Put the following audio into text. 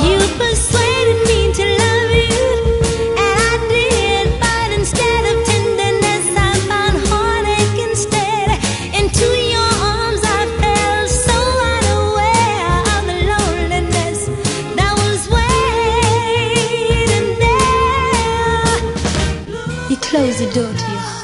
You persuaded me to love you, and I did, but instead of tenderness, I found heartache instead. Into your arms I fell, so unaware of the loneliness that was waiting there. You closed the door to your heart.